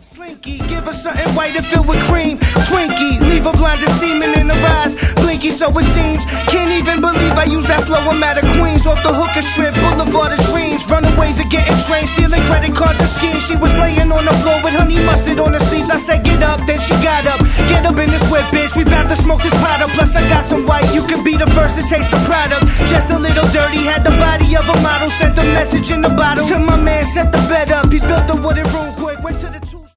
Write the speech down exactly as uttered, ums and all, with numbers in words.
Slinky, give her something white and filled with cream. Twinkie, leave her blind to semen in her eyes. Blinky, so it seems. Can't even believe I use that flow. I'm out of Queens, off the hooker strip, boulevard of dreams. Runaways are getting trained, stealing credit cards and schemes. She was laying on the floor with honey mustard on her sleeves. I said, get up, then she got up. Get up in this whip, bitch. We bout to smoke this pot up. Plus, I got some white. You could be the first to taste the product. Just a little dirty, had the body of a model. Sent the message in the bottle. To my man, set the bed up. He built the wooden room.